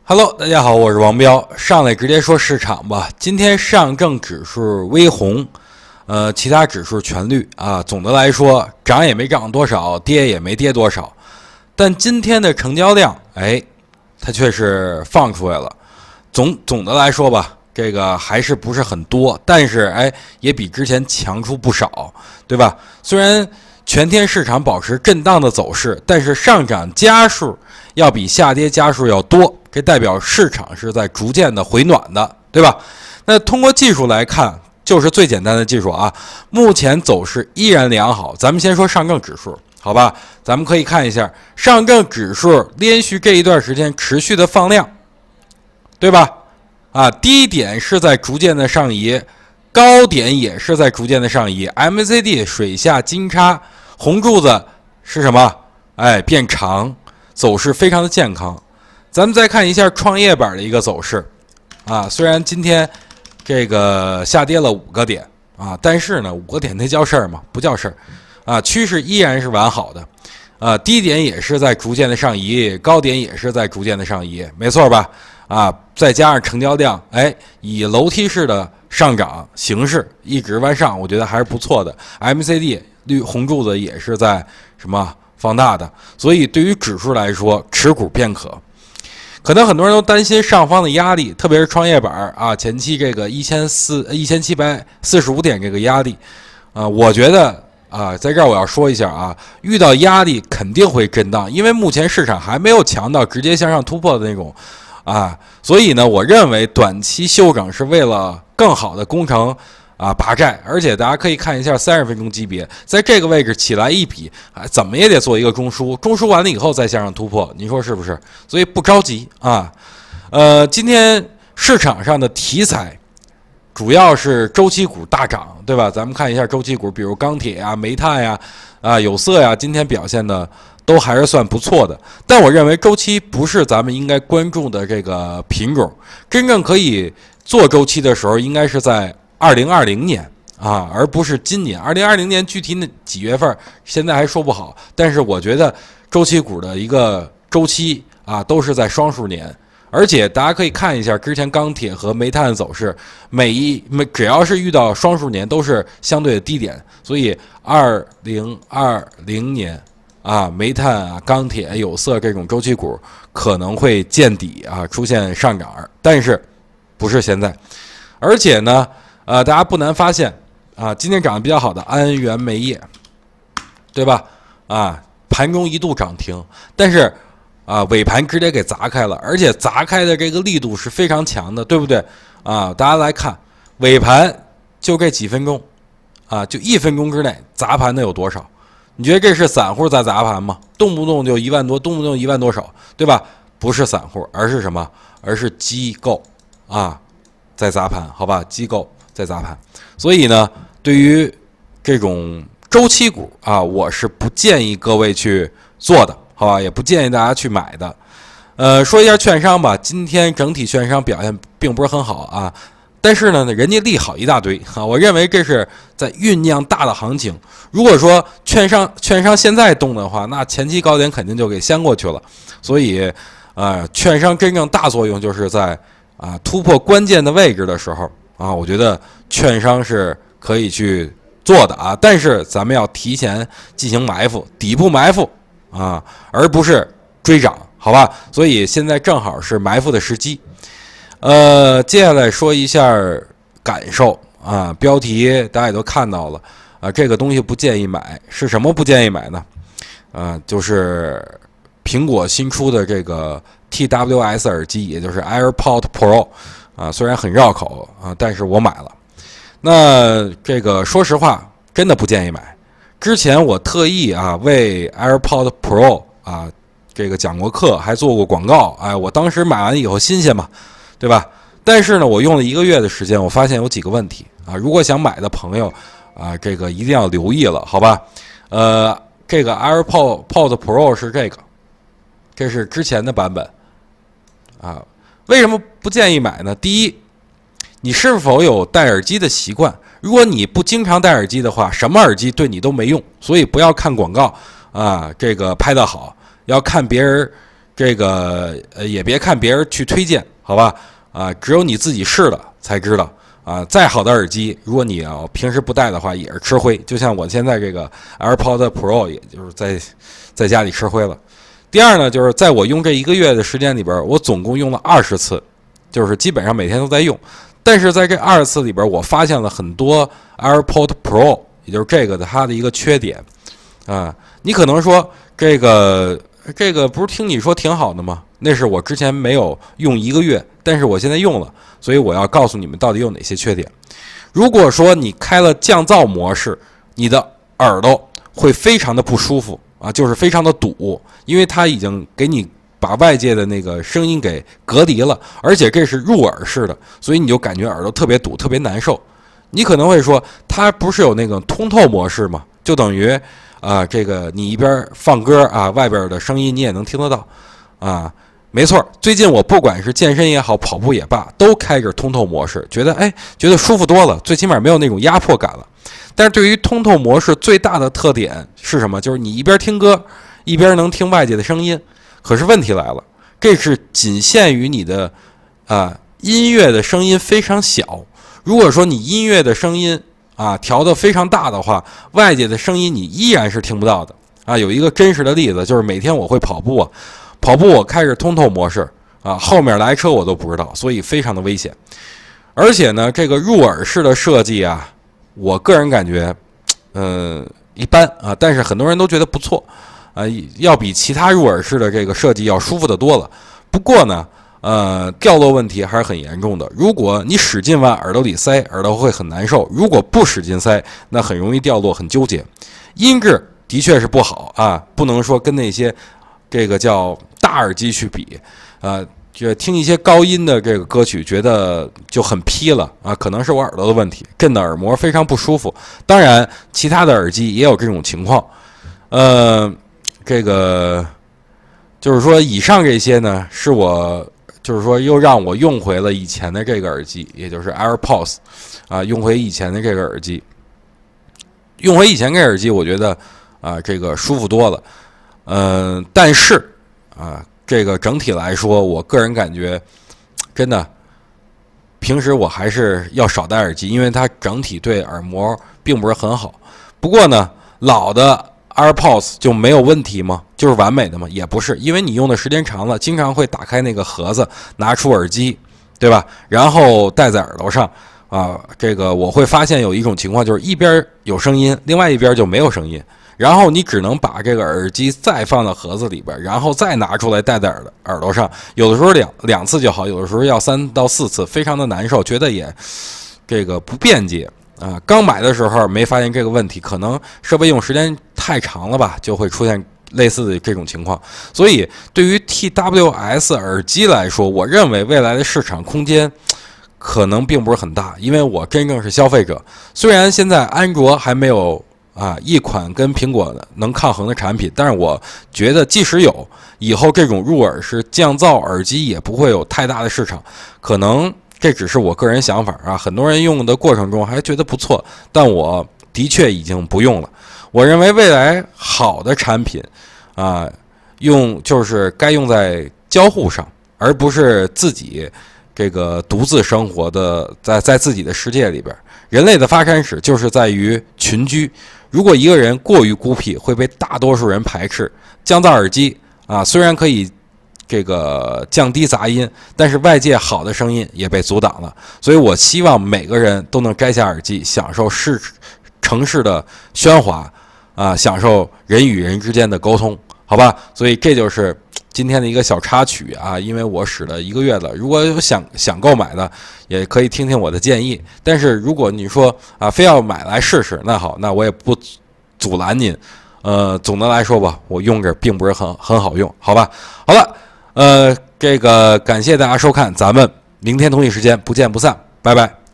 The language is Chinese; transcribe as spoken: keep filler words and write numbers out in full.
Hello， 大家好，我是王彪，上来直接说市场吧。今天上证指数微红，呃，其他指数全绿啊。总的来说，涨也没涨多少，跌也没跌多少。但今天的成交量，哎，它却是放出来了。总总的来说吧，这个还是不是很多，但是哎，也比之前强出不少，对吧？虽然全天市场保持震荡的走势，但是上涨家数要比下跌家数要多，这代表市场是在逐渐的回暖的，对吧？那通过技术来看，就是最简单的技术啊，目前走势依然良好。咱们先说上证指数，好吧？咱们可以看一下上证指数连续这一段时间持续的放量，对吧？啊，低点是在逐渐的上移，高点也是在逐渐的上移。M A C D 水下金叉红柱子是什么？哎，变长，走势非常的健康。咱们再看一下创业板的一个走势，啊，虽然今天这个下跌了五个点啊，但是呢，五个点那叫事儿吗？不叫事儿，啊，趋势依然是完好的，啊，低点也是在逐渐的上移，高点也是在逐渐的上移，没错吧？啊，再加上成交量，哎，以楼梯式的上涨形式一直往上，我觉得还是不错的。M A C D 绿红柱子也是在什么放大的，所以对于指数来说，持股便可。可能很多人都担心上方的压力，特别是创业板啊，前期这个一千四一千七百四十五点这个压力，啊，我觉得啊，在这儿我要说一下啊，遇到压力肯定会震荡，因为目前市场还没有强到直接向上突破的那种啊，所以呢，我认为短期休整是为了更好的攻城啊拔寨，而且大家可以看一下三十分钟级别，在这个位置起来一笔，啊，怎么也得做一个中枢，中枢完了以后再向上突破，你说是不是？所以不着急啊。呃，今天市场上的题材主要是周期股大涨，对吧？咱们看一下周期股，比如钢铁呀、煤炭呀、啊有色呀，今天表现的都还是算不错的。但我认为周期不是咱们应该关注的这个品种，真正可以做周期的时候，应该是在二零二零年啊，而不是今年。二零二零年具体那几月份，现在还说不好。但是我觉得周期股的一个周期啊，都是在双数年。而且大家可以看一下之前钢铁和煤炭的走势，每一每只要是遇到双数年，都是相对的低点。所以二零二零年啊，煤炭啊、钢铁、有色这种周期股可能会见底啊，出现上涨，但是不是现在。而且呢，呃，大家不难发现啊，今天涨得比较好的安源煤业，对吧？啊，盘中一度涨停，但是啊，尾盘直接给砸开了，而且砸开的这个力度是非常强的，对不对？啊，大家来看尾盘就这几分钟，啊，就一分钟之内砸盘的有多少？你觉得这是散户在砸盘吗？动不动就一万多，动不动一万多少，对吧？不是散户，而是什么？而是机构啊，在砸盘，好吧？机构在砸盘。所以呢，对于这种周期股啊，我是不建议各位去做的，好吧？也不建议大家去买的。呃，说一下券商吧，今天整体券商表现并不是很好啊。但是呢，人家利好一大堆啊！我认为这是在酝酿大的行情。如果说券商券商现在动的话，那前期高点肯定就给掀过去了。所以，呃，券商真正大作用就是在啊突破关键的位置的时候啊，我觉得券商是可以去做的啊。但是咱们要提前进行埋伏，底部埋伏啊，而不是追涨，好吧？所以现在正好是埋伏的时机。呃，接下来说一下感受啊，标题大家也都看到了啊，这个东西不建议买，是什么不建议买呢？啊，就是苹果新出的这个 T W S 耳机，也就是 AirPod Pro 啊，虽然很绕口啊，但是我买了。那这个说实话，真的不建议买。之前我特意啊为 AirPod Pro 啊这个讲过课，还做过广告，哎，我当时买完以后新鲜嘛。对吧？但是呢，我用了一个月的时间，我发现有几个问题啊。如果想买的朋友啊，这个一定要留意了，好吧？呃，这个 AirPod Pod Pro 是这个，这是之前的版本啊。为什么不建议买呢？第一，你是否有戴耳机的习惯？如果你不经常戴耳机的话，什么耳机对你都没用。所以不要看广告啊，这个拍得好，要看别人这个呃也别看别人去推荐，好吧？啊，只有你自己试了才知道啊。再好的耳机，如果你要平时不戴的话，也是吃灰。就像我现在这个 AirPods Pro， 也就是在在家里吃灰了。第二呢，就是在我用这一个月的时间里边，我总共用了二十次，就是基本上每天都在用。但是在这二十次里边，我发现了很多 AirPods Pro， 也就是这个的它的一个缺点啊。你可能说这个这个不是听你说挺好的吗？那是我之前没有用一个月，但是我现在用了，所以我要告诉你们到底有哪些缺点。如果说你开了降噪模式，你的耳朵会非常的不舒服啊，就是非常的堵，因为它已经给你把外界的那个声音给隔离了，而且这是入耳式的，所以你就感觉耳朵特别堵，特别难受。你可能会说，它不是有那个通透模式吗？就等于啊、呃，这个你一边放歌啊，外边的声音你也能听得到啊。没错，最近我不管是健身也好，跑步也罢，都开着通透模式，觉得哎，觉得舒服多了，最起码没有那种压迫感了。但是对于通透模式最大的特点是什么？就是你一边听歌，一边能听外界的声音。可是问题来了，这是仅限于你的啊、呃、音乐的声音非常小。如果说你音乐的声音啊调得非常大的话，外界的声音你依然是听不到的啊。有一个真实的例子，就是每天我会跑步啊，跑步我开着通透模式啊，后面来车我都不知道，所以非常的危险。而且呢，这个入耳式的设计啊，我个人感觉，嗯、呃，一般啊，但是很多人都觉得不错。啊，要比其他入耳式的这个设计要舒服的多了。不过呢，呃，掉落问题还是很严重的。如果你使劲往耳朵里塞，耳朵会很难受；如果不使劲塞，那很容易掉落，很纠结。音质的确是不好啊，不能说跟那些这个叫大耳机去比啊。这听一些高音的这个歌曲，觉得就很劈了啊，可能是我耳朵的问题，震的耳膜非常不舒服。当然，其他的耳机也有这种情况，呃。这个就是说，以上这些呢，是我就是说又让我用回了以前的这个耳机，也就是 AirPods 啊，用回以前的这个耳机，用回以前这个耳机，我觉得啊，这个舒服多了。嗯、呃，但是啊，这个整体来说，我个人感觉真的，平时我还是要少戴耳机，因为它整体对耳膜并不是很好。不过呢，老的AirPods 就没有问题吗？就是完美的吗？也不是，因为你用的时间长了，经常会打开那个盒子，拿出耳机，对吧？然后戴在耳朵上啊。这个我会发现有一种情况，就是一边有声音，另外一边就没有声音，然后你只能把这个耳机再放到盒子里边，然后再拿出来戴在耳耳朵上。有的时候两两次就好，有的时候要三到四次，非常的难受，觉得也这个不便捷。啊，刚买的时候没发现这个问题，可能设备用时间太长了吧，就会出现类似的这种情况。所以对于 T W S 耳机来说，我认为未来的市场空间可能并不是很大，因为我真正是消费者。虽然现在安卓还没有啊一款跟苹果能抗衡的产品，但是我觉得即使有，以后这种入耳式降噪耳机也不会有太大的市场，可能。这只是我个人想法啊，很多人用的过程中还觉得不错，但我的确已经不用了。我认为未来好的产品啊，用就是该用在交互上，而不是自己这个独自生活的在在自己的世界里边。人类的发展史就是在于群居，如果一个人过于孤僻，会被大多数人排斥。降噪耳机啊，虽然可以这个降低杂音，但是外界好的声音也被阻挡了。所以我希望每个人都能摘下耳机，享受市城市的喧哗啊，享受人与人之间的沟通，好吧？所以这就是今天的一个小插曲啊，因为我使了一个月了，如果有想想购买的，也可以听听我的建议。但是如果你说啊，非要买来试试，那好，那我也不阻拦您。呃，总的来说吧，我用着并不是很很好用，好吧？好了。呃，这个感谢大家收看，咱们明天同一时间不见不散，拜拜。